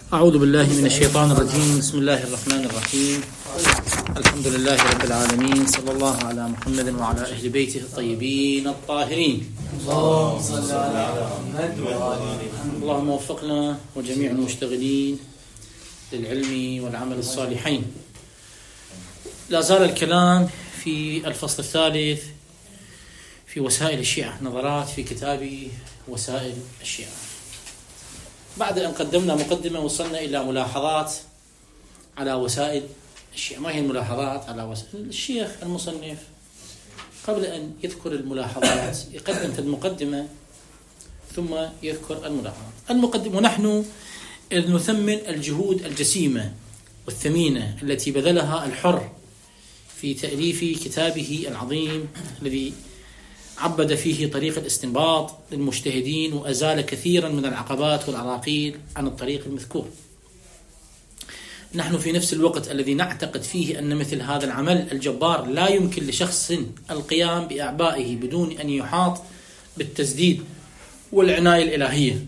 أعوذ بالله من الشيطان الرجيم. بسم الله الرحمن الرحيم. الحمد لله رب العالمين، صلى الله على محمد وعلى أهل بيته الطيبين الطاهرين. اللهم وفقنا وجميع المشتغلين للعلم والعمل الصالحين. لا زال الكلام في الفصل الثالث في وسائل الشيعة، نظرات في كتاب وسائل الشيعة. بعد أن قدمنا مقدمة وصلنا إلى ملاحظات على وسائل الشيعة. ما هي الملاحظات على وسائل الشيخ المصنف؟ قبل أن يذكر الملاحظات يقدم في المقدمة ثم يذكر الملاحظات. المقدمة: ونحن إذ نثمن الجهود الجسيمة والثمينة التي بذلها الحر في تأليف كتابه العظيم الذي عبد فيه طريق الاستنباط للمجتهدين وأزال كثيرا من العقبات والعراقيل عن الطريق المذكور. نحن في نفس الوقت الذي نعتقد فيه أن مثل هذا العمل الجبار لا يمكن لشخص القيام بأعبائه بدون أن يحاط بالتسديد والعناية الإلهية.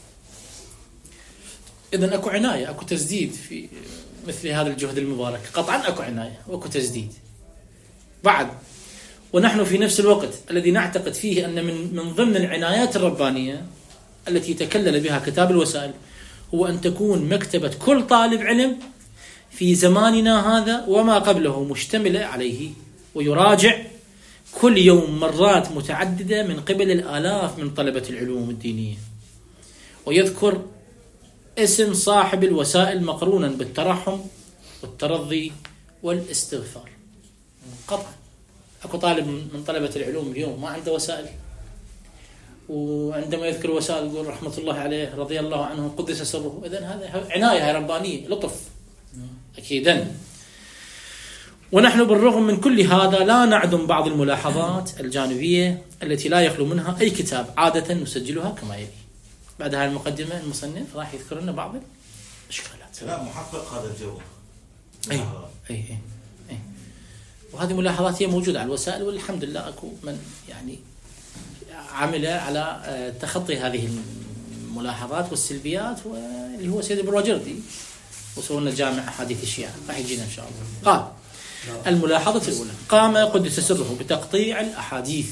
إذن أكو عناية، أكو تسديد في مثل هذا الجهد المبارك، قطعا أكو عناية وأكو تسديد. بعد: ونحن في نفس الوقت الذي نعتقد فيه أن من ضمن العنايات الربانية التي تكلل بها كتاب الوسائل هو أن تكون مكتبة كل طالب علم في زماننا هذا وما قبله مشتملة عليه، ويراجع كل يوم مرات متعددة من قبل الآلاف من طلبة العلوم الدينية، ويذكر اسم صاحب الوسائل مقرونا بالترحم والترضي والاستغفار. قطعا أكو طالب من طلبة العلوم اليوم ما عنده وسائل، وعندما يذكر وسائل يقول رحمة الله عليه رضي الله عنه قدس سره. إذن هذا عناية ربانية، لطف أكيدا. ونحن بالرغم من كل هذا لا نعدم بعض الملاحظات الجانبية التي لا يخلو منها أي كتاب، عادة نسجلها كما يلي. بعد هذه المقدمة المصنف راح يذكر لنا بعض الإشكالات. لا محقق هذا الجو. أي. وهذه ملاحظات هي موجودة على الوسائل، والحمد لله أكو من يعني عمل على تخطي هذه الملاحظات والسلبيات، واللي هو سيد البروجردي، وسوينا جامع أحاديث الشيعة راح يجينا إن شاء الله. قال: الملاحظة الأولى: قام قدس سره بتقطيع الأحاديث،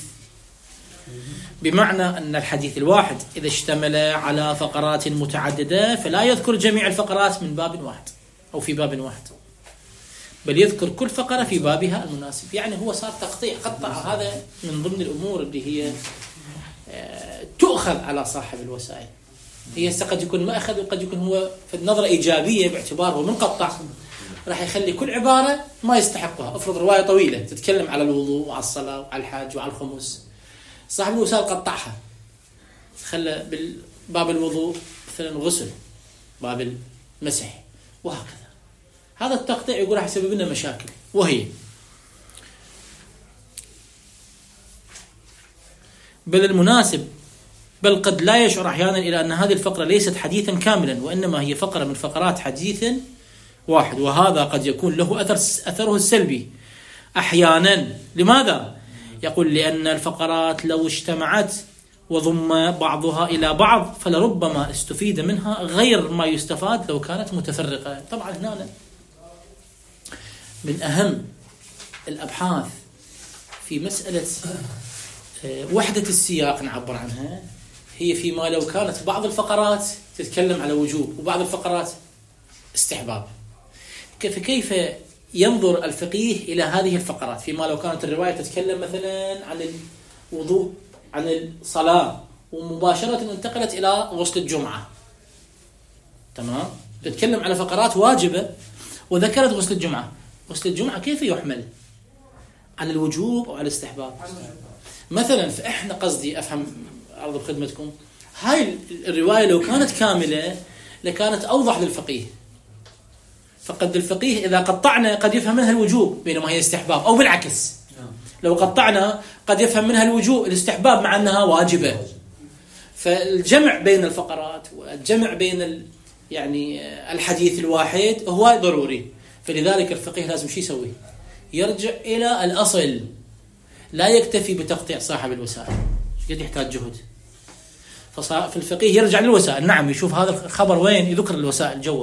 بمعنى أن الحديث الواحد إذا اشتمل على فقرات متعددة فلا يذكر جميع الفقرات من باب واحد أو في باب واحد، بل يذكر كل فقرة في بابها المناسب. يعني هو صار تقطيع، قطع. هذا من ضمن الأمور اللي هي تؤخذ على صاحب الوسائل. هي قد يكون ما أخذ، وقد يكون هو في النظرة إيجابية باعتباره منقطع، راح يخلي كل عبارة ما يستحقها. افرض رواية طويلة تتكلم على الوضوء وعلى الصلاة وعلى الحج وعلى الخمس، صاحب الوسائل قطعها، خلى بالباب الوضوء مثلا غسل، باب المسح، وهكذا. هذا التقطيع يقول راح يسبب لنا مشاكل، وهي بل المناسب، بل قد لا يشعر أحيانا إلى أن هذه الفقرة ليست حديثا كاملا، وإنما هي فقرة من فقرات حديث واحد، وهذا قد يكون له أثره السلبي أحيانا. لماذا؟ يقول: لأن الفقرات لو اجتمعت وضم بعضها إلى بعض فلربما استفيد منها غير ما يستفاد لو كانت متفرقة. طبعا هنا من أهم الأبحاث في مسألة وحدة السياق نعبر عنها هي فيما لو كانت بعض الفقرات تتكلم على وجوب وبعض الفقرات استحباب. كيف ينظر الفقيه إلى هذه الفقرات فيما لو كانت الرواية تتكلم مثلا عن الوضوء، عن الصلاة، ومباشرة انتقلت إلى غسل الجمعة، تمام، تتكلم على فقرات واجبة وذكرت غسل الجمعة. غسل الجمعة كيف يحمل على الوجوب أو على الاستحباب مثلا؟ فإحنا قصدي أفهم أرض بخدمتكم، هاي الرواية لو كانت كاملة لكانت أوضح للفقيه، فقد الفقيه إذا قطعنا قد يفهم منها الوجوب بينما هي استحباب، أو بالعكس لو قطعنا قد يفهم منها الوجوب الاستحباب مع أنها واجبة. فالجمع بين الفقرات والجمع بين يعني الحديث الواحد هو ضروري. فلذلك الفقيه لازم شو يسوي؟ يرجع إلى الأصل، لا يكتفي بتقطيع صاحب الوسائل، قد يحتاج جهد. في الفقيه يرجع للوسائل. نعم، يشوف هذا الخبر وين، يذكر الوسائل جوا.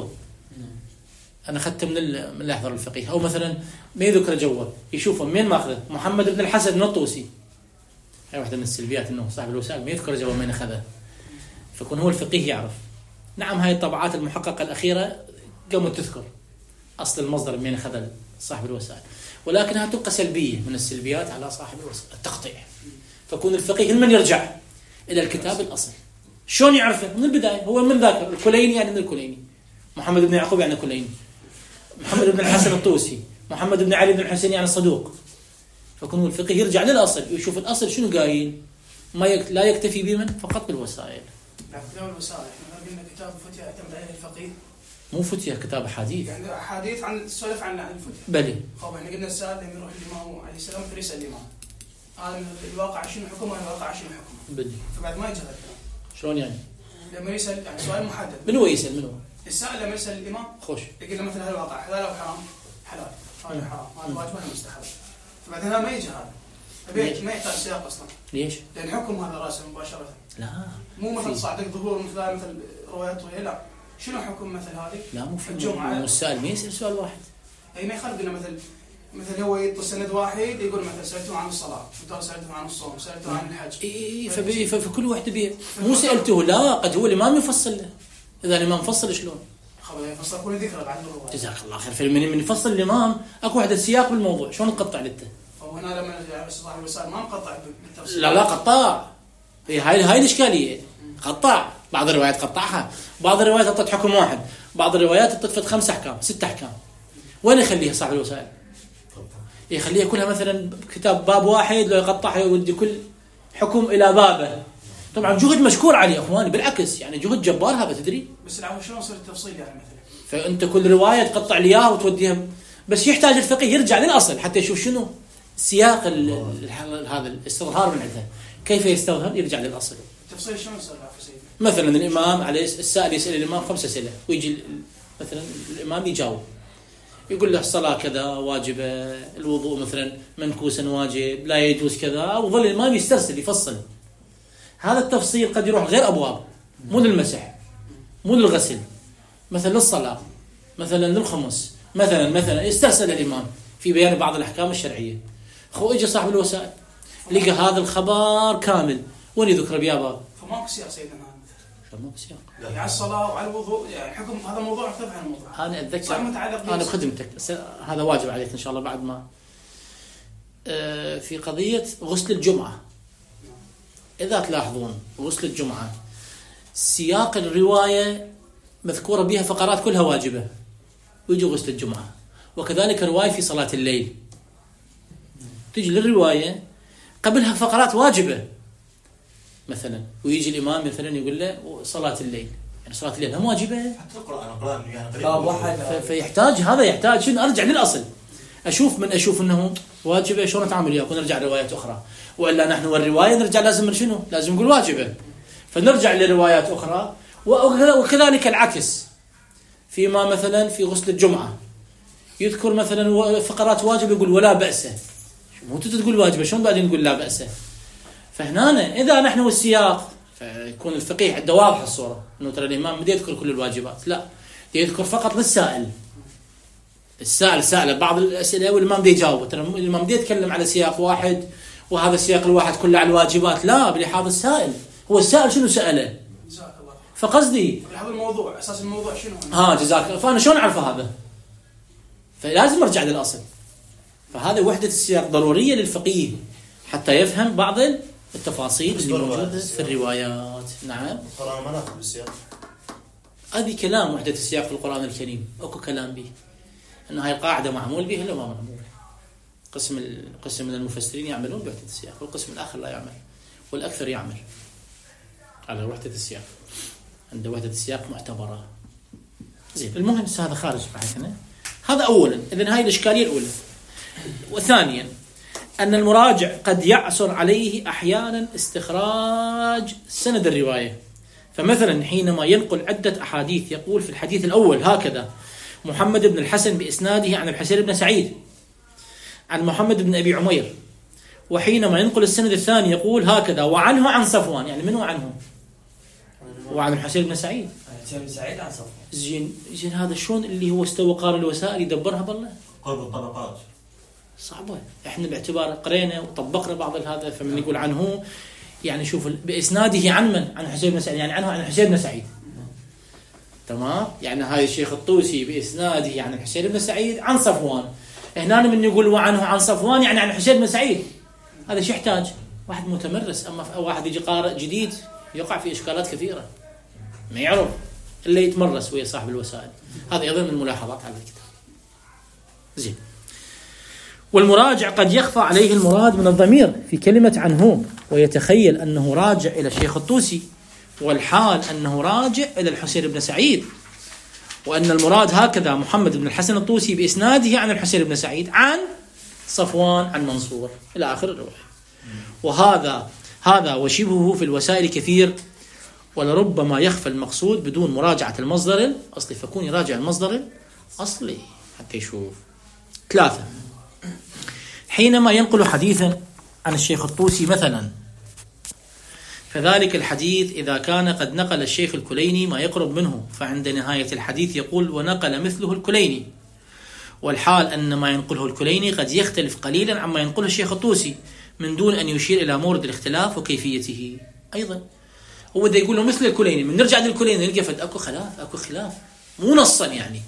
أنا أخذت من اللي يحضر الفقيه، أو مثلا ما يذكر جوا، يشوفه من ماخذه. محمد بن الحسن من الطوسي، هاي واحدة من السلبيات، إنه صاحب الوسائل ما يذكر جوا من أخذه، فكون هو الفقيه يعرف. نعم، هاي الطبعات المحققة الأخيرة قامت تذكر أصل المصدر من أخذ صاحب الوسائل، ولكنها تبقى سلبية من السلبيات على صاحب الوسائل، التقطيع. فكون الفقيه من يرجع إلى الكتاب الأصل. شلون يعرفه؟ من البداية، هو من ذاكر. الكليني يعني من الكليني، محمد بن يعقوب يعني كليني، محمد بن الحسن الطوسي، محمد بن علي بن الحسين يعني الصدوق. فكون الفقيه يرجع للأصل ويشوف الأصل شنو قايل، لا يكتفي بمن فقط بالوسائل. كتاب الوسائل احنا قلنا كتاب الفتية يعتمد عليه الفقيه، مو فتية، كتاب أحاديث، يعني أحاديث عن السلف عن الفتية. بلي طب احنا قلنا السائل لما يروح الإمام عليه السلام يسأل الإمام هذا الواقع شنو حكمه، الواقع شنو حكمه، بلي. فبعد ما يجي هذا الكلام. شلون يعني؟ لما يسأل يعني سؤال محدد. من هو يسأل؟ من هو؟ السائل لما يسأل الإمام خوش يقول له مثلا هذا الواقع حلال أو حرام؟ حلال، هذا حرام، هذا واجب ولا مستحب. فبعدين هذا ما يجي هذا. ما يحتاج سياق أصلا. ليش؟ لأن حكم هذا راسه مباشرة. لا، مو مثل صعدك ظهور مثل روايات طويلة، لا. شنو حكم مثل هذه؟ لا، مو في الجمعة. السائل ما يسأل سؤال واحد. أي ما يخالف قلنا مثل هو يطلب سند واحد يقول مثلا سألته عن الصلاة، سألته عن الصوم، سألته عن الحج. فكل واحد بيه. مو سألته، لا، قد هو الإمام يفصل له. إذا الإمام فصل شلون؟ يفصل كل ذكر بعد الرواية. جزاك الله خير. من يفصل الإمام أكو واحد السياق بالموضوع، شلون تقطع لته؟ وهنا لما صاحب الوسائل ما مقطع بالتفصيل. لا قطع. هاي الإشكالية. قطع. بعض الروايات قطعها، بعض الروايات أعطت حكم واحد، بعض الروايات أعطت 5 أحكام 6 أحكام. وين يخليها صاحب الوسائل؟ يخليها كلها مثلا كتاب باب واحد، لو يقطعها يودي كل حكم إلى بابه. طبعا جهد مشكور عليه أخواني، بالعكس يعني جهد جبار هذا، تدري. بس العفو شلون يصير التفصيل يعني مثلا؟ فأنت كل رواية تقطع لي إياها وتوديها، بس يحتاج الفقيه يرجع للأصل حتى يشوف شنو سياق هذا الاستظهار من عندها، كيف يستظهر، يرجع للأصل. التفصيل شلون يصير عفو سيدي؟ مثلا الإمام عليه السائل يسأل الإمام 5 أسئلة، ويجي مثلا الإمام يجاوب، يقول له الصلاة كذا واجبة، الوضوء مثلا منكوسا واجب، لا يجوز كذا، وظل الإمام يسترسل يفصل. هذا التفصيل قد يروح غير أبواب، مو للمسح، مو للغسل، مثلا للصلاة، مثلا للخمس، مثلا يسترسل الإمام في بيان بعض الأحكام الشرعية. اجى صاحب الوسائل لقى هذا الخبر كامل، وين يذكر بيابا؟ فماكو سياق سيدنا هذا. فماكو سياق. يعني على الصلاة وعلى الوضوء، يعني حكم هذا موضوع مختلف عن الموضوع. أنا أتذكر أنا بخدمتك، هذا واجب عليك إن شاء الله بعد ما في قضية غسل الجمعة. إذا تلاحظون غسل الجمعة سياق الرواية مذكورة بها فقرات كلها واجبة، ويجي غسل الجمعة. وكذلك رواية في صلاة الليل تجي للرواية قبلها فقرات واجبة مثلا، ويجي الإمام مثلا يقول له صلاة الليل، يعني صلاة الليل هم واجبة حتى القرآن يعني باب واحد. فيحتاج هذا يحتاج شنو، أرجع للأصل، أشوف أنه واجبة، شلون أتعامل وياه، ونرجع روايات أخرى. وإلا نحن والرواية نرجع لازم شنو، لازم نقول واجبة، فنرجع لروايات أخرى. وكذلك العكس، فيما مثلا في غسل الجمعة يذكر مثلا فقرات واجب يقول ولا بأس، مو تقول واجبة شلون بعدين نقول لا بأس. فهنا إذا نحن والسياق فيكون الفقيه عنده واضح الصورة إنه ترى الإمام بدي يذكر كل الواجبات، لا يذكر فقط للسائل. السائل سأل بعض الأسئلة والإمام بدي يجاوب، ترى الإمام بدي يتكلم على سياق واحد وهذا السياق الواحد كله على الواجبات، لا بلحاظ السائل، هو السائل شنو سأله. جزاك الله. فقصدي هذا الموضوع أساس الموضوع شنو؟ جزاك. فأنا شلون أعرف هذا؟ فلازم أرجع للأصل. فهذا وحدة السياق ضرورية للفقيه حتى يفهم بعض التفاصيل اللي موجودة في الروايات. نعم. القرآن ما ناخذ بالسياق. هذه كلام وحدة السياق في القرآن الكريم، أكو كلام به، إنه هاي قاعدة معمول بها ولا ما معمول. قسم من المفسرين يعملون بوحدة السياق، والقسم الآخر لا يعمل، والأكثر يعمل على وحدة السياق، عند وحدة السياق معتبرة. زين، المهم هذا خارج بحثنا. هذا أولا، إذن هاي الإشكالية الأولى. وثانيا أن المراجع قد يعسر عليه أحيانا استخراج سند الرواية. فمثلا حينما ينقل عدة أحاديث يقول في الحديث الأول هكذا محمد بن الحسن بإسناده عن الحسين بن سعيد عن محمد بن أبي عمير، وحينما ينقل السند الثاني يقول هكذا وعنه عن صفوان، يعني منه عنه وعن الحسين بن سعيد. الحسين بن سعيد عن صفوان. زين هذا شلون اللي هو استوى قارئ الوسائل يدبرها بالله؟ قرب الطبقات صعبة. احنا باعتبار قرينا وطبقنا بعض هذا، فمن يقول عنه يعني شوف بإسناده عن من؟ عن الحسين بن سعيد، يعني عنه عن الحسين بن سعيد. تمام؟ يعني هاي الشيخ الطوسي بإسناده عن الحسين بن سعيد عن صفوان. هنا من يقول وعنه عن صفوان يعني عن الحسين بن سعيد. هذا شو يحتاج؟ واحد متمرس. أما واحد يجي قارئ جديد يقع في إشكالات كثيرة، ما يعرف إلا يتمرس ويا صاحب الوسائل. هذا أيضا من الملاحظات على الكتاب. زين. والمراجع قد يخفى عليه المراد من الضمير في كلمة عنه، ويتخيل أنه راجع إلى الشيخ الطوسي، والحال أنه راجع إلى الحسين بن سعيد، وأن المراد هكذا محمد بن الحسن الطوسي بإسناده عن الحسين بن سعيد عن صفوان عن منصور إلى آخر الرواية. وهذا وشبهه في الوسائل كثير، ولربما يخفى المقصود بدون مراجعة المصدر الأصلي، فكون يراجع المصدر الأصلي حتى يشوف. 3. حينما ينقل حديثا عن الشيخ الطوسي مثلا، فذلك الحديث إذا كان قد نقل الشيخ الكليني ما يقرب منه، فعند نهاية الحديث يقول ونقل مثله الكليني، والحال أن ما ينقله الكليني قد يختلف قليلا عما ينقله الشيخ الطوسي من دون أن يشير إلى مورد الاختلاف وكيفيته. أيضا هو ده يقول له مثل الكليني، من نرجع للكليني نلقى فد أكو خلاف مو نصا يعني،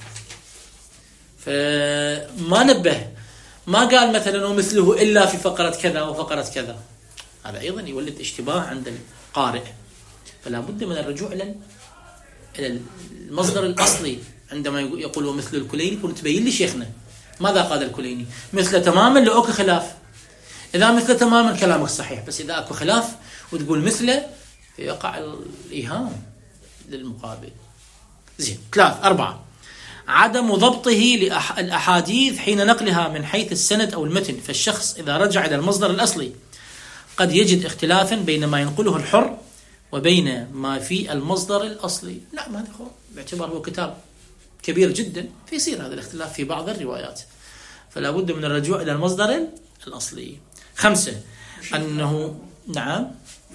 فما نبه، ما قال مثلا ومثله إلا في فقرة كذا وفقرة كذا. هذا أيضا يولد اشتباه عند القارئ، فلا بد من الرجوع إلى المصدر الأصلي. عندما يقول ومثل الكليني يقول تبين لي شيخنا ماذا قال الكليني، مثل تماما لو أكو خلاف. إذا مثل تماما كلامك صحيح، بس إذا أكو خلاف وتقول مثله يقع الإيهام للمقابل. زين. 3. 4. عدم ضبطه للأحاديث حين نقلها من حيث السند أو المتن، فالشخص إذا رجع إلى المصدر الأصلي قد يجد اختلافا بين ما ينقله الحر وبين ما في المصدر الأصلي. نعم هذا هو، باعتبار هو كتاب كبير جدا فيصير هذا الاختلاف في بعض الروايات، فلا بد من الرجوع إلى المصدر الأصلي. 5. أنه نعم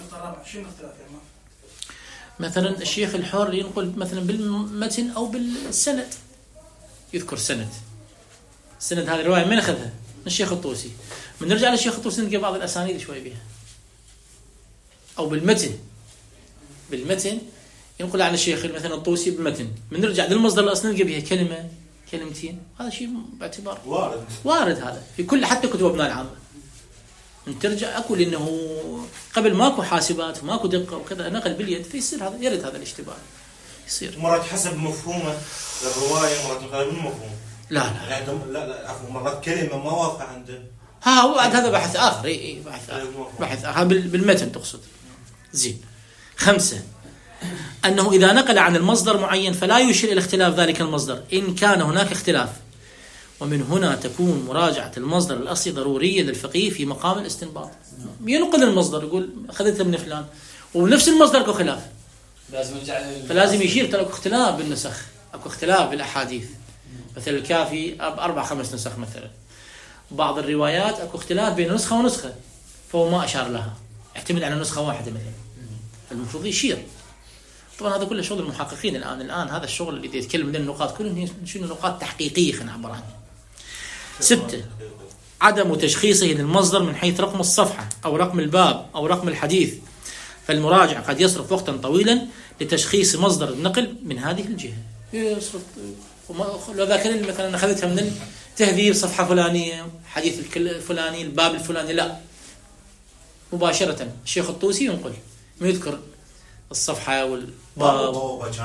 مثلا الشيخ الحر ينقل مثلا بالمتن أو بالسند، يذكر سند هذه الرواية من أخذها؟ من الشيخ الطوسي. من نرجع للشيخ الطوسي نلقى بعض الأسانيد شوي بها، أو بالمتن ينقل عن الشيخ مثلا الطوسي بالمتن، من نرجع للمصدر الأصلي نلقى بها كلمة كلمتين. هذا شيء باعتبار وارد هذا في كل حتى كتب ابن العامة. من ترجع أكو لأنه قبل ماكو حاسبات وماكو دقة وكذا، نقل باليد فيصير هذا يرد هذا الاشتباه يصير. مرات حسب مفهومه للرواية، مرات نقل بالمفهوم. لا عفوا مرات كلمة ما واقع عنده. هو هذا بحث آخر. بحث آخر بالمتن تقصد. زين. 5. أنه إذا نقل عن المصدر معين فلا يشير إلى اختلاف ذلك المصدر إن كان هناك اختلاف، ومن هنا تكون مراجعة المصدر الأصلي ضرورية للفقيه في مقام الاستنباط. ينقل المصدر يقول أخذته من فلان ونفس المصدر اكو خلاف، فلازم يشير ترى اكو اختلاف بالنسخ، اكو اختلاف بالأحاديث. مثل الكافي 4-5 نسخ مثلا، بعض الروايات اكو اختلاف بين نسخة ونسخة فهو ما أشار لها، اعتمد على نسخة واحدة مثلا، المفروض يشير. طبعا هذا كله شغل المحققين الآن هذا الشغل اللي يتكلم من النقاط كلهم شنو نقاط تحقيقية خلينا نعبر عنها. 6. عدم تشخيصه للمصدر من حيث رقم الصفحة أو رقم الباب أو رقم الحديث، فالمراجع قد يصرف وقتا طويلا لتشخيص مصدر النقل من هذه الجهة. يصرف لو ذاك مثلا أخذتها من التهذيب صفحة فلانية، حديث الفلاني، الباب الفلاني، لا مباشرة الشيخ الطوسي ينقل ما يذكر الصفحة والباب.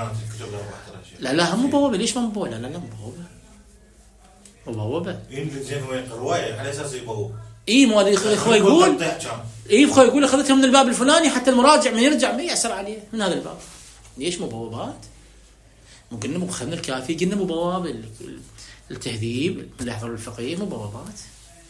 لا مو بوابة. ليش ما مبوبة؟ لا مو بوابة. يمكن زين هو رواية على أساس يبوب. مو هذا إخوة يقول. إخوة يقول أخذتها من الباب الفلاني حتى المراجع من يرجع ما يعسر عليه من هذا الباب. ليش مو بوابات؟ مو قلنا مو خذنا الكافي، قلنا مو بوابة التهذيب اللي يحضر الفقيه مو بوابات.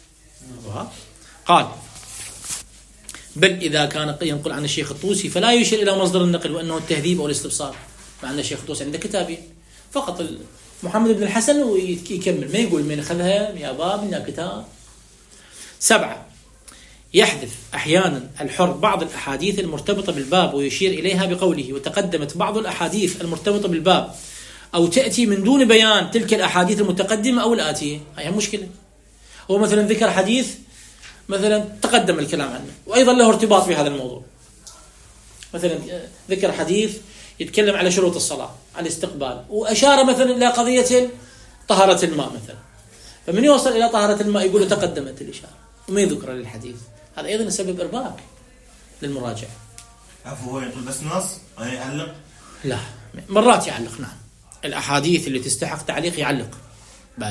قال بل إذا كان ينقل عن الشيخ الطوسي فلا يشير إلى مصدر النقل وأنه التهذيب أو الاستبصار، مع أن الشيخ الطوسي عنده كتابين فقط، محمد بن الحسن ويكمل، ما يقول من أخذها يا باب يا كتاب. 7. يحذف أحيانا الحر بعض الأحاديث المرتبطة بالباب ويشير إليها بقوله وتقدمت بعض الأحاديث المرتبطة بالباب، أو تأتي من دون بيان تلك الأحاديث المتقدمة أو الآتية، هي مشكلة. هو مثلا ذكر حديث مثلا تقدم الكلام عنه وأيضا له ارتباط بهذا الموضوع، مثلا ذكر حديث يتكلم على شروط الصلاة على الاستقبال، وأشار مثلا إلى قضية طهارة الماء مثلا، فمن يوصل إلى طهارة الماء يقول تقدمت الإشارة وما يذكر للحديث، هذا أيضا يسبب إرباك للمراجع. عفوا هو يقول بس نص يعلق؟ لا، مرات يعلق، نعم، الأحاديث اللي تستحق تعليق يعلق بالي.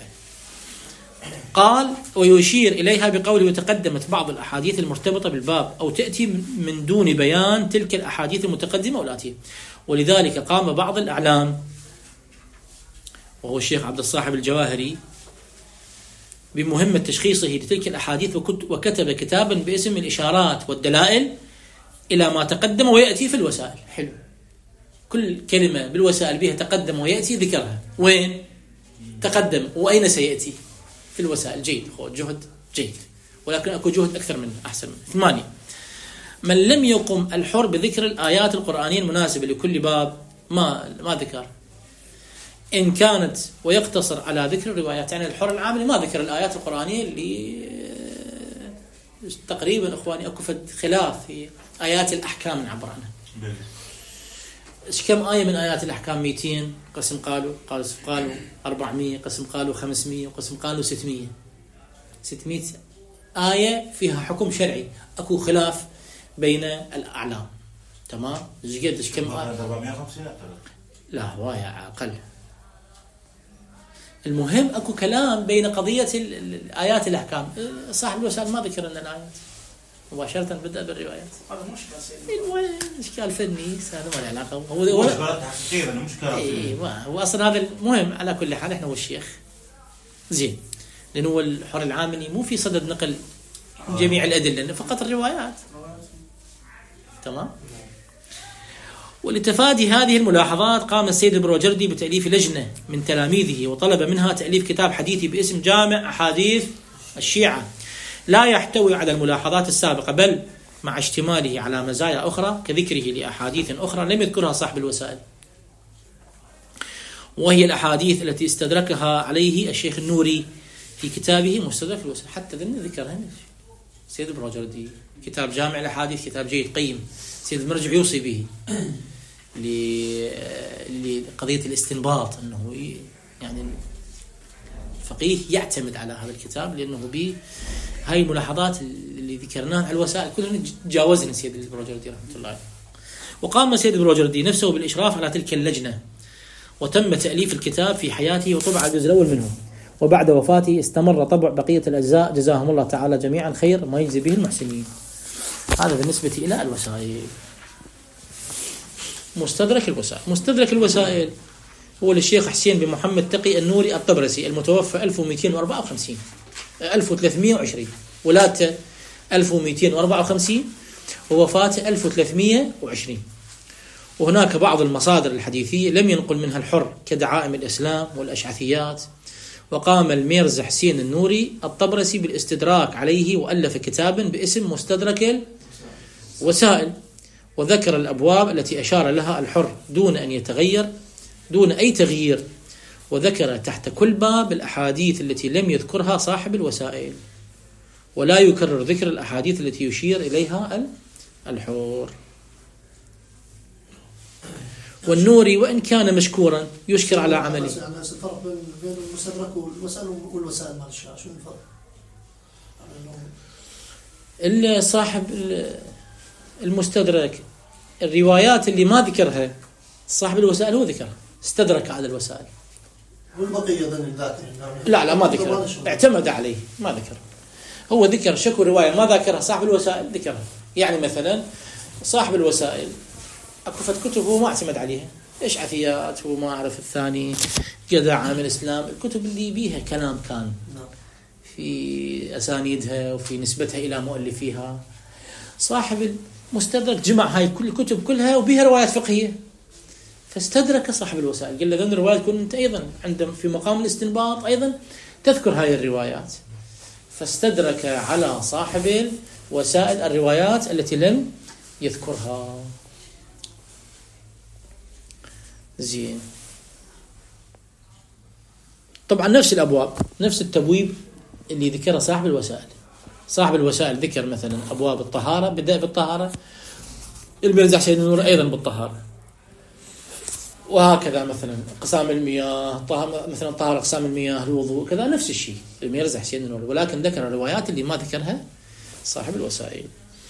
قال ويشير إليها بقوله وتقدمت بعض الأحاديث المرتبطة بالباب أو تأتي من دون بيان تلك الأحاديث المتقدمة والآتية. ولذلك قام بعض الأعلام وهو الشيخ عبد الصاحب الجواهري بمهمة تشخيصه لتلك الأحاديث وكتب كتابا باسم الإشارات والدلائل إلى ما تقدم ويأتي في الوسائل. حلو، كل كلمة بالوسائل بها تقدم ويأتي ذكرها، وين تقدم وأين سيأتي في الوسائل. جيد، جهد جيد، ولكن أكو جهد أكثر منه أحسن منه. 8. من لم يقم الحر بذكر الآيات القرآنية المناسبة لكل باب ما ذكر، إن كانت ويقتصر على ذكر الروايات. يعني الحر العامل ما ذكر الآيات القرآنية اللي تقريبا إخواني أكو خلاف في آيات الأحكام نعبر عنها. كم آية من آيات الأحكام؟ 200 قسم قالوا 400 قسم قالوا 500 قسم قالوا 600 آية فيها حكم شرعي. أكو خلاف بين الأعلام. تمام؟ قديش كم آية؟ 450 لا هواية أقل. المهم أكو كلام بين قضية الآيات الأحكام. صاحب الوسائل ما ذكر لنا الآيات، مباشرة بدأ بالروايات. هذا مشكلة إشكال فني، هذا ما له علاقة. هو تحقيقا مشكلة. هو أصلا هذا المهم. على كل حال إحنا والشيخ زين، لأنه هو الحر العاملي مو في صدد نقل جميع الأدلة، لأنه فقط الروايات. تمام. ولتفادي هذه الملاحظات قام السيد البروجردي بتأليف لجنة من تلاميذه وطلب منها تأليف كتاب حديثي باسم جامع أحاديث الشيعة، لا يحتوي على الملاحظات السابقة، بل مع اشتماله على مزايا أخرى كذكره لأحاديث أخرى لم يذكرها صاحب الوسائل، وهي الأحاديث التي استدركها عليه الشيخ النوري في كتابه مستدرك الوسائل. حتى ذكرها السيد البروجردي، كتاب جامع الأحاديث كتاب جيد قيم، سيد المرجع يوصي به لقضية الاستنباط، أنه يعني الفقيه يعتمد على هذا الكتاب، لأنه به هاي الملاحظات اللي ذكرناها على الوسائل كلها تجاوزنا سيد البروجردي رحمة الله عليه. وقام سيد البروجردي نفسه بالإشراف على تلك اللجنة، وتم تأليف الكتاب في حياته وطبع الجزء الأول منه، وبعد وفاته استمر طبع بقية الأجزاء جزاهم الله تعالى جميعا خير ما يجزي به المحسنين. هذا بالنسبة إلى الوسائل. مستدرك الوسائل هو للشيخ حسين بن محمد تقي النوري الطبرسي المتوفى 1254 1320، ولادته 1254 ووفاته 1320. وهناك بعض المصادر الحديثية لم ينقل منها الحر كدعائم الإسلام والأشعثيات. وقام الميرزا حسين النوري الطبرسي بالاستدراك عليه وألف كتابا باسم مستدرك الوسائل، وذكر الأبواب التي أشار لها الحر دون أي تغيير، وذكر تحت كل باب الأحاديث التي لم يذكرها صاحب الوسائل، ولا يكرر ذكر الأحاديث التي يشير إليها الحر. والنوري وإن كان مشكورا يشكر على عمله. الفرق بين المستدرك والوسائل مال الشيعة شو الفرق؟ صاحب المستدرك الروايات اللي ما ذكرها صاحب الوسائل هو ذكرها، استدرك على الوسائل. والبقية ذاكر؟ لا ما ذكرها، اعتمد عليه ما ذكر. هو ذكر شكو رواية ما ذكرها صاحب الوسائل ذكرها. يعني مثلا صاحب الوسائل أكفت كتب هو ما اعتمد عليها، إشعثيات هو ما أعرف الثاني كذا عامل الإسلام، الكتب اللي بيها كلام كان في أسانيدها وفي نسبتها إلى مؤلفيها. صاحب المستدرك جمع هاي كل الكتب كلها وبيها روايات فقهية، فاستدرك صاحب الوسائل قال له ذن الروايات كنت أيضا عندما في مقام الاستنباط أيضا تذكر هاي الروايات، فاستدرك على صاحب الوسائل الروايات التي لم يذكرها. زين. طبعا نفس الأبواب، نفس التبويب اللي ذكرها صاحب الوسائل. صاحب الوسائل ذكر مثلا أبواب الطهارة، بدأ بالطهارة، المرزا حسين النور أيضا بالطهارة، وهكذا مثلا أقسام المياه، مثلا طهارة أقسام المياه، الوضوء، كذا نفس الشيء المرزا حسين النور، ولكن ذكر الروايات اللي ما ذكرها صاحب الوسائل.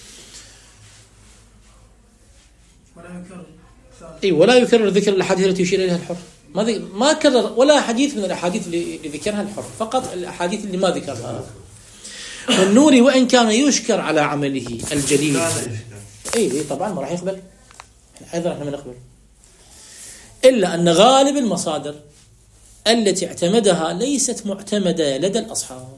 ولا يكرر ذكر الأحاديث التي يشير إليها الحر، ما كرر ولا حديث من الأحاديث اللي ذكرها الحر، فقط الأحاديث اللي ما ذكرها. والنوري وإن كان يشكر على عمله الجليل، اي طبعا ما راح يقبل، ايضا احنا ما نقبل، الا ان غالب المصادر التي اعتمدها ليست معتمده لدى الاصحاب.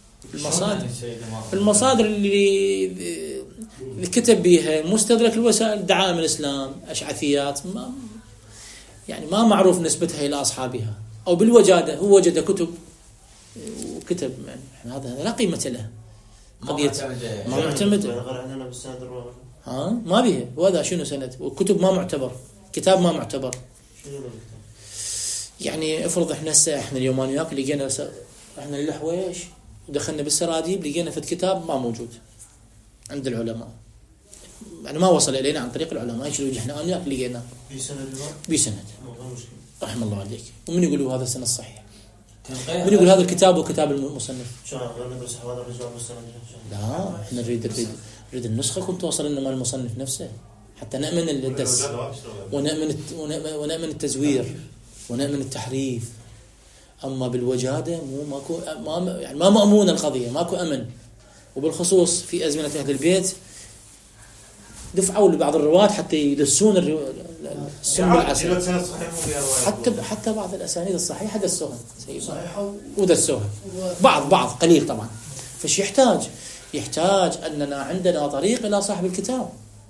المصادر اللي كتب بها مستدرك الوسائل دعائم الاسلام، اشعثيات، ما معروف نسبتها الى اصحابها، او بالوجاده هو وجد كتب وكتب، يعني هذا لا قيمه له. قضيه ما معتمده، ما بيها، وهذا شنو سند، وكتب ما معتبر، كتاب ما معتبر. يعني افرض احنا اليوم انا وياك لقينا احنا الحويش ودخلنا بالسراديب لقينا في كتاب ما موجود عند العلماء، يعني ما وصل الينا عن طريق العلماء، ايش اللي احنا انا وياك لقيناه بسند رحم الله عليك. ومن يقولوا هذا السند الصحيح؟ من يقول هذا الكتاب وكتاب المصنف؟ لا، احنا نريد النسخة كنت توصل لنا مال المصنف نفسه حتى نأمن الدس ونأمن التزوير ونأمن التحريف. أما بالوجادة ماكو، يعني ما مأمون القضية، ماكو أمن. وبالخصوص في أزمنة أهل البيت دفعوا لبعض الرواة حتى يدسون السم بالعسل، حتى بعض الأسانيد الصحيحة دسوها ودسوها بعض قليل طبعا. فش يحتاج أننا عندنا طريق إلى صاحب الكتاب،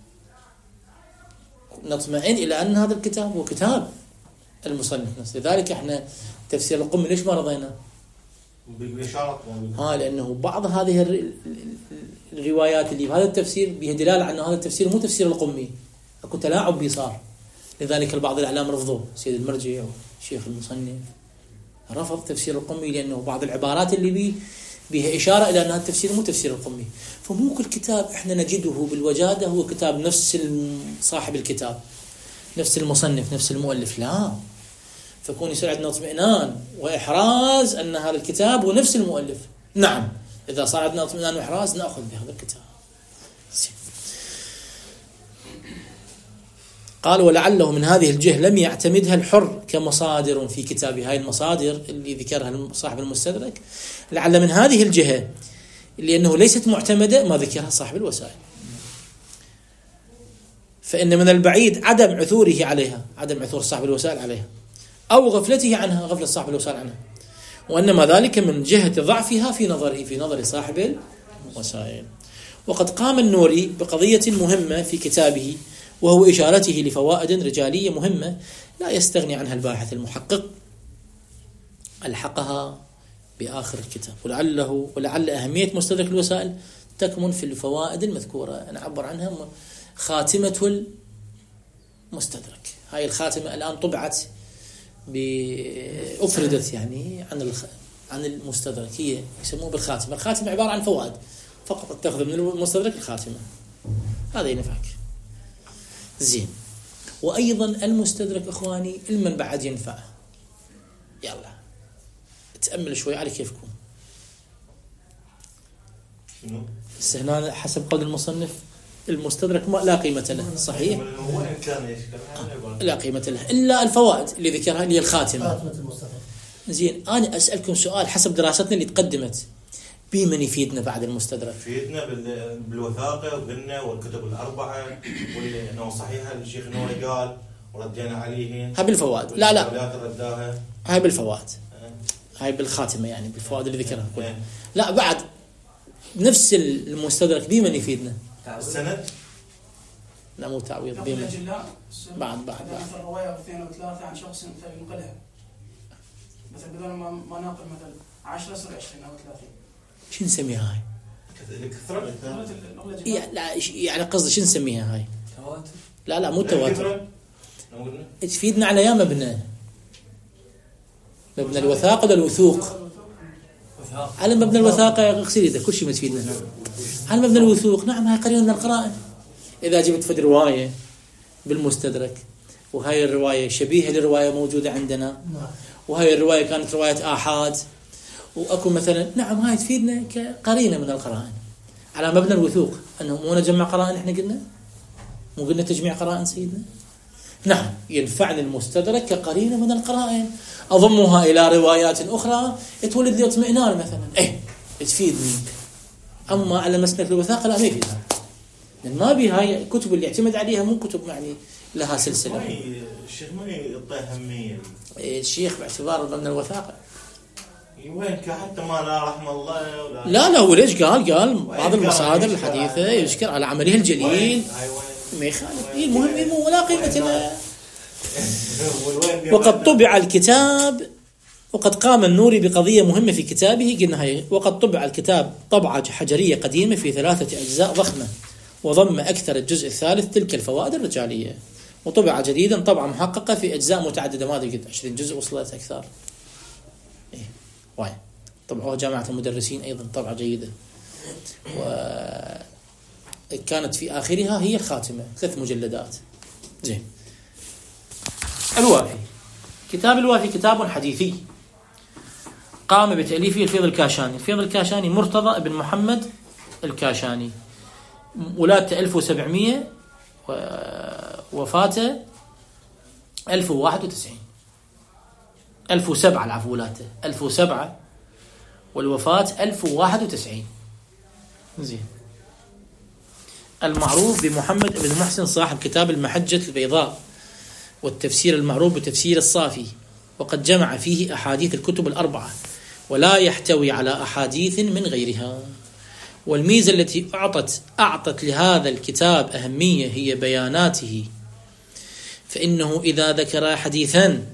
نطمئن إلى أن هذا الكتاب هو كتاب المصنف نفسه. لذلك احنا تفسير القمي ليش ما رضينا؟ لأنه بعض هذه الروايات اللي بهذا التفسير بها دلالة على أن هذا التفسير مو تفسير القمي، أكو تلاعب بي صار. لذلك البعض الأعلام رفضوه، سيد المرجع وشيخ المصنف رفض تفسير القمي، لأنه بعض العبارات اللي بها إشارة إلى أن هذا التفسير مو تفسير القمي. فمو كل كتاب احنا نجده بالوجادة هو كتاب نفس صاحب الكتاب، نفس المصنف، نفس المؤلف، لا. فكون يصير عندنا اطمئنان وإحراز أن هذا الكتاب هو نفس المؤلف. نعم، إذا صار عندنا اطمئنان وإحراز نأخذ بهذا الكتاب. قال ولعله من هذه الجهة لم يعتمدها الحر كمصادر في كتابه. هاي المصادر اللي ذكرها صاحب المستدرك لعل من هذه الجهة لأنه ليست معتمدة ما ذكرها صاحب الوسائل، فإن من البعيد عدم عثوره عليها، عدم عثور صاحب الوسائل عليها، أو غفلته عنها، غفلة صاحب الوسائل عنها، وإنما ذلك من جهة ضعفها في نظر صاحب الوسائل. وقد قام النوري بقضية مهمة في كتابه، وهو إشارته لفوائد رجالية مهمة لا يستغني عنها الباحث المحقق، ألحقها بآخر الكتاب. ولعل أهمية مستدرك الوسائل تكمن في الفوائد المذكورة، نعبر عنها خاتمة المستدرك. هاي الخاتمة الآن طبعت أفردت يعني عن المستدرك، هي يسموه بالخاتمة. الخاتمة عبارة عن فوائد فقط تأخذ من المستدرك الخاتمة، هذا ينفعك. زين. وأيضا المستدرك إخواني المن بعد ينفع، يلا تأمل شوي على كيفكم. هنا حسب قول المصنف المستدرك لا قيمة له، صحيح؟ لا قيمة له إلا الفوائد اللي ذكرها اللي هي الخاتمة. زين، أنا أسألكم سؤال حسب دراستنا اللي تقدمت، بمن يفيدنا بعد المستدرك؟ يفيدنا بالوثائق وقلنا والكتب الأربعة والنوع صحيحة الشيخ النووي قال وردينا عليه. هاي بالفوائد، لا هاي بالفوائد، هاي بالخاتمة يعني بالفوائد اللي ذكرها كلها. لا بعد نفس المستدرك بمن يفيدنا؟ السند؟ لا مو تعويض، بمن بعد مثل رواية 2 أو 3 عن شخص مثلا ينقلها، مثلا بدل ما ناقل مثلا 10 يصير 20 أو 30. شو نسميها هاي؟ الكثرة. لا يعني قصدي شو نسميها هاي؟ لا مو تواتر. تفيدنا على يا مبنى الوثاقة ولا الوثوق؟ على مبنى الوثاقة اغسل يدك، كل شيء ما تفيدنا. على مبنى الوثوق نعم هاي قرينة من القرائن. إذا جبت فد رواية بالمستدرك وهاي الرواية شبيهة لرواية موجودة عندنا وهاي الرواية كانت رواية آحاد وأكو مثلا، نعم هاي تفيدنا كقرينة من القرائن على مبنى الوثوق. أنه مو نجمع قرائن، إحنا قلنا مو قلنا تجميع قرائن سيدنا. نعم ينفعني المستدرك كقرينة من القرائن، أضمها إلى روايات أخرى تولد لي اطمئنان مثلا، تفيدني. أما على مسند الوثاقة لا، ما يفيدها، لأن ما بي هاي الكتب اللي اعتمد عليها مو كتب يعني لها سلسلة. الشيخ ما يعطي أهمية الشيخ باعتبار مبنى الوثاقة وين حتى ما لا رحمه الله ولا لا هو ليش قال بعض المصادر الحديثة يشكر على عمله الجليل ما يخالف. المهم مو ولا قيمة له. وقد طبع الكتاب، وقد قام النوري بقضية مهمة في كتابه قلنا هاي. وقد طبع الكتاب طبعة حجرية قديمة في 3 أجزاء ضخمة، وضم أكثر الجزء الثالث تلك الفوائد الرجالية. وطبع جديدا طبعة محققة في أجزاء متعددة، ما أدري 20 جزء وصلت أكثر. واي طبعوها جامعة المدرسين أيضا طبعة جيدة، وكانت في آخرها هي الخاتمة 3 مجلدات. زين. الوافي، كتاب الوافي كتاب حديثي قام بتأليفه الفيض الكاشاني. الفيض الكاشاني مرتضى بن محمد الكاشاني، ولادته 1700 ووفاته 1091. 1007 العفو، ولادته 1007 والوفاة 1091. زين. المعروف بمحمد بن محسن صاحب كتاب المحجة البيضاء والتفسير المعروف بتفسير الصافي، وقد جمع فيه أحاديث الكتب ال4 ولا يحتوي على أحاديث من غيرها. والميزة التي أعطت لهذا الكتاب أهمية هي بياناته، فإنه إذا ذكر حديثا،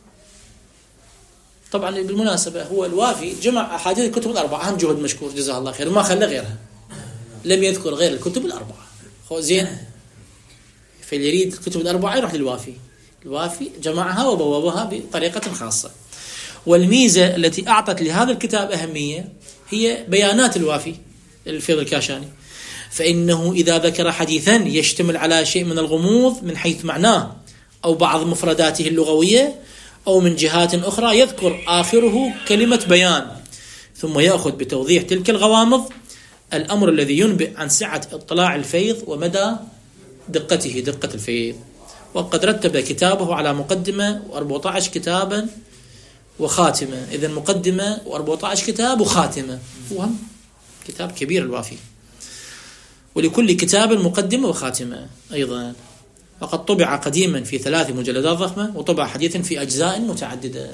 طبعا بالمناسبة هو الوافي جمع أحاديث الكتب ال4، أهم جهد مشكور جزاه الله خير، ما خلى غيرها، لم يذكر غير الكتب ال4. زين. فاللي يريد الكتب ال4 يروح للوافي. الوافي جمعها وبوابها بطريقة خاصة. والميزة التي أعطت لهذا الكتاب أهمية هي بيانات الوافي الفيض الكاشاني، فإنه إذا ذكر حديثا يشتمل على شيء من الغموض من حيث معناه أو بعض مفرداته اللغوية أو من جهات أخرى، يذكر آخره كلمة بيان، ثم يأخذ بتوضيح تلك الغوامض، الأمر الذي ينبئ عن سعة اطلاع الفيض ومدى دقته، دقة الفيض. وقد رتب كتابه على مقدمة و14 كتابا وخاتمة. إذن مقدمة و14 كتاب وخاتمة، وهم كتاب كبير الوافي. ولكل كتاب مقدمة وخاتمة أيضا. وقد طبع قديما في 3 مجلدات ضخمة، وطبع حديثا في أجزاء متعددة.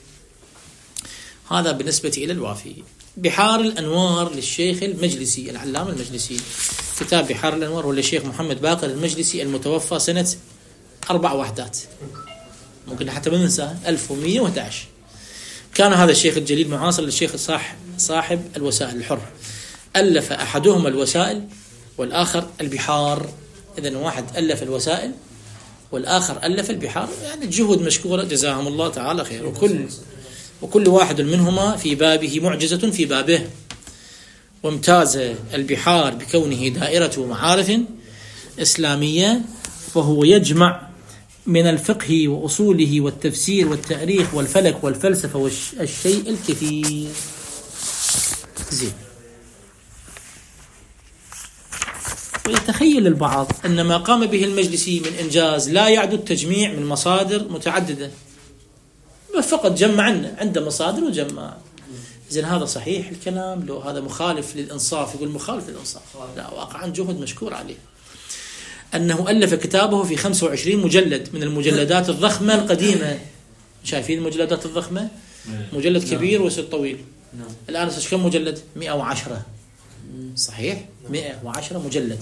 هذا بالنسبة إلى الوافي. بحار الأنوار للشيخ المجلسي العلامة المجلسي، كتاب بحار الأنوار هو للشيخ محمد باقر المجلسي المتوفى سنة 4 وحدات، ممكن حتى ما ننسى 1111. كان هذا الشيخ الجليل معاصر للشيخ صاحب الوسائل الحر، ألف أحدهما الوسائل والآخر البحار. إذن واحد ألف الوسائل والآخر ألف البحار، يعني جهود مشكورة جزاهم الله تعالى خير. وكل واحد منهما في بابه معجزة في بابه. وامتاز البحار بكونه دائرة معارف إسلامية، فهو يجمع من الفقه وأصوله والتفسير والتاريخ والفلك والفلسفة والشيء الكثير. زين. ويتخيل البعض أن ما قام به المجلسي من إنجاز لا يعد التجميع من مصادر متعددة، فقط جمع عنده مصادر وجمع. زين، هذا صحيح الكلام؟ لو هذا مخالف للإنصاف يقول مخالف للإنصاف. لا، واقعا جهد مشكور عليه. أنه ألف كتابه في 25 مجلد من المجلدات الضخمة القديمة. شايفين المجلدات الضخمة؟ مجلد كبير وسط طويل. الآن كم مجلد؟ 110. صحيح، 110 مجلد.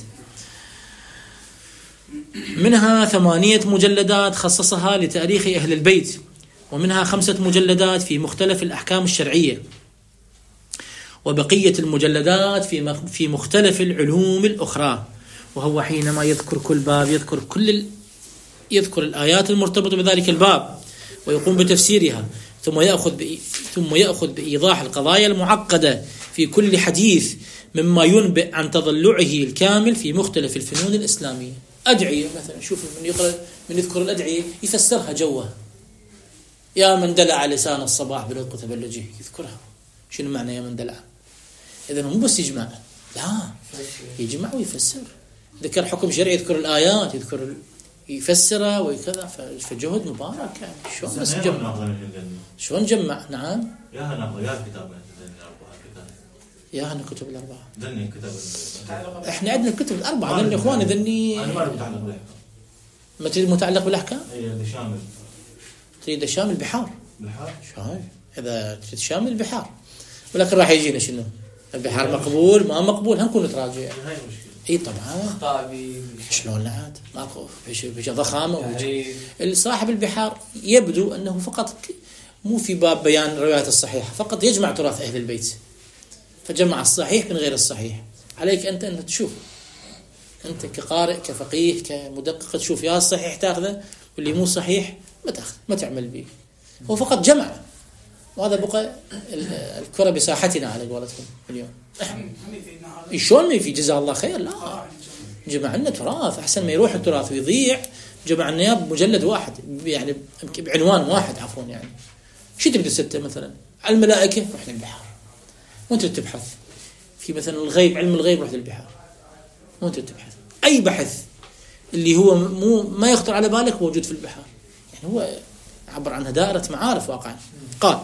منها 8 مجلدات خصصها لتاريخ أهل البيت، ومنها 5 مجلدات في مختلف الأحكام الشرعية، وبقية المجلدات في مختلف العلوم الأخرى. وهو حينما يذكر كل باب يذكر الآيات المرتبطة بذلك الباب ويقوم بتفسيرها، ثم يأخذ بإيضاح القضايا المعقدة في كل حديث، مما ينبئ عن تضلعه الكامل في مختلف الفنون الإسلامية. أدعية مثلا، شوف من يذكر الأدعية يفسرها جوه. يا من دلع لسان الصباح بنطق تبلجه، يذكرها. شنو معنى يا من دلع؟ إذا مو بس يجمع، لا، يجمع ويفسر. ذكر حكم شرعي يذكر الآيات، يفسرها وكذا، فجهد مبارك. شلون بس جمع؟ شلون جمع؟ نعم. يا هنا كتب الأربعة. ذني كتاب. إحنا عندنا الكتب الأربعة. ذني إخواني ذني. ما تريد متعلق بالأحكام؟ إيه شامل. تريد شامل بحار. بحار. شايف؟ إذا تريد شامل بحار. ولكن راح يجينا شنو؟ البحار مقبول ما مقبول هنكون نتراجع. هاي المشكلة. اي طبعا. شلون لا عاد ماكو في ضخامه. صاحب البحار يبدو انه فقط مو في باب بيان الروايات الصحيحه، فقط يجمع تراث اهل البيت، فجمع الصحيح من غير الصحيح. عليك انت ان تشوف، انت كقارئ كفقيه كمدقق، تشوف يا الصحيح تاخذه واللي مو صحيح ما تاخذ، ما تعمل به. هو فقط جمع، وهذا بقى الكرة بساحتنا على قولتهم اليوم. شلون ما في؟ جزاه الله خير. لا، جمع لنا تراث احسن ما يروح التراث ويضيع. جمع لنا بمجلد واحد، يعني بعنوان واحد عفوا. يعني شو تبدأ 6 مثلا على الملائكة، رحنا البحار وانت تبحث في مثلا الغيب، علم الغيب، رحت البحار وانت تبحث. اي بحث اللي هو ما يخطر على بالك موجود في البحار. يعني هو عبر عنها دائرة معارف واقعا. قال: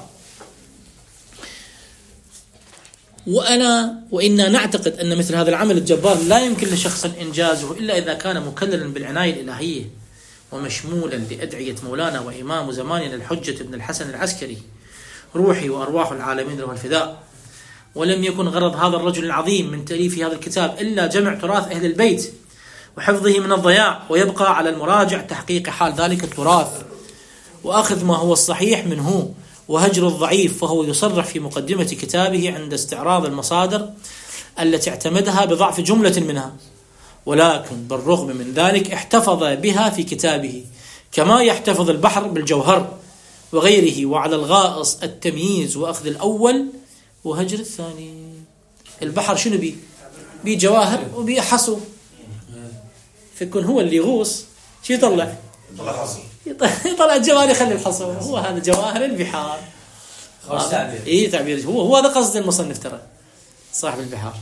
وإنا نعتقد أن مثل هذا العمل الجبار لا يمكن لشخص إنجازه إلا إذا كان مكللا بالعناية الإلهية ومشمولا لأدعية مولانا وإمام زماننا الحجة بن الحسن العسكري، روحي وأرواح العالمين له الفداء. ولم يكن غرض هذا الرجل العظيم من تأليف هذا الكتاب إلا جمع تراث أهل البيت وحفظه من الضياع، ويبقى على المراجع تحقيق حال ذلك التراث وأخذ ما هو الصحيح منه وهجر الضعيف. فهو يصرح في مقدمة كتابه عند استعراض المصادر التي اعتمدها بضعف جملة منها، ولكن بالرغم من ذلك احتفظ بها في كتابه كما يحتفظ البحر بالجوهر وغيره. وعلى الغائص التمييز وأخذ الأول وهجر الثاني. البحر شنو بي جواهر وبي حصو، فيكون هو اللي يغوص شو يطلع؟ يطلع الجواهر يخلي الحصو. هو هذا جواهر البحار. اي تعبير. هو هذا قصد المصنف ترى صاحب البحار.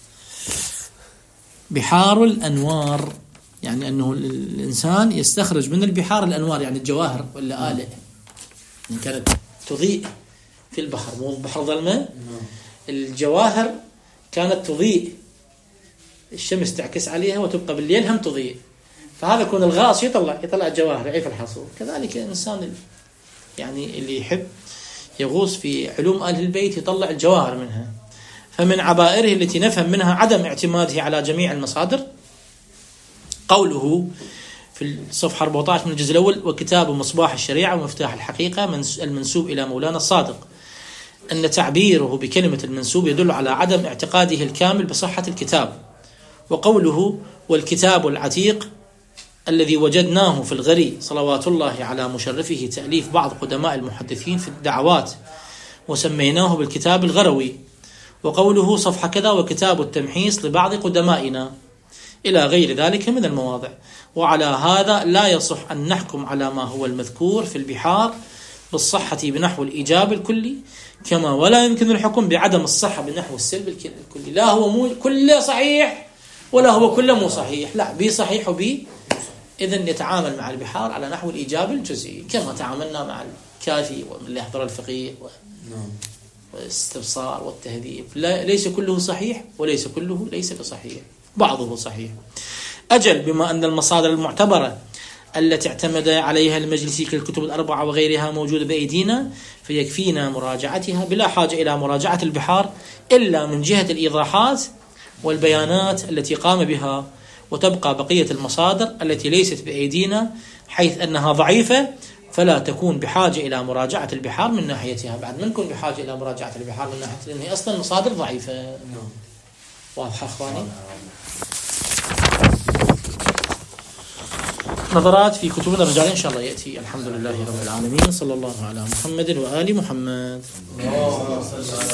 بحار الأنوار، يعني أنه الإنسان يستخرج من البحار الأنوار، يعني الجواهر ولا آلة إن كانت تضيء في البحر، مو البحر ظلمة. الجواهر كانت تضيء، الشمس تعكس عليها وتبقى بالليل هم تضيء. فهذا يكون الغاص يطلع الجواهر يعيف الحصول. كذلك الإنسان يعني اللي يحب يغوص في علوم أهل البيت يطلع الجواهر منها. فمن عبائره التي نفهم منها عدم اعتماده على جميع المصادر قوله في الصفحة 14 من الجزء الأول: وكتاب مصباح الشريعة ومفتاح الحقيقة المنسوب إلى مولانا الصادق، أن تعبيره بكلمة المنسوب يدل على عدم اعتقاده الكامل بصحة الكتاب. وقوله: والكتاب العتيق الذي وجدناه في الغري، صلوات الله على مشرفه تأليف بعض قدماء المحدثين في الدعوات وسميناه بالكتاب الغروي. وقوله صفحة كذا: وكتاب التمحيص لبعض قدمائنا، إلى غير ذلك من المواضع. وعلى هذا لا يصح أن نحكم على ما هو المذكور في البحار بالصحة بنحو الإيجاب الكلي، كما ولا يمكن الحكم بعدم الصحة بنحو السلب الكلي. لا هو مو كله صحيح ولا هو كله مو صحيح، لا، بي صحيح وبي. إذن يتعامل مع البحار على نحو الإيجاب الجزئي كما تعاملنا مع الكافي والإحضار الفقهي والاستبصار والتهذيب. ليس كله صحيح وليس كله ليس بصحيح، بعضه صحيح. أجل بما أن المصادر المعتبرة التي اعتمد عليها المجلسي كالكتب الأربعة وغيرها موجودة بأيدينا، فيكفينا مراجعتها بلا حاجة إلى مراجعة البحار إلا من جهة الإيضاحات والبيانات التي قام بها، وتبقى بقية المصادر التي ليست بأيدينا حيث أنها ضعيفة فلا تكون بحاجة إلى مراجعة البحار من ناحيتها. بعد ما نكون بحاجة إلى مراجعة البحار من ناحيتها لأن هي أصلا مصادر ضعيفة. واضحة أخواني؟ نظرات في كتبنا الرجال إن شاء الله يأتي. الحمد لله رب العالمين، صلى الله على محمد وآل محمد.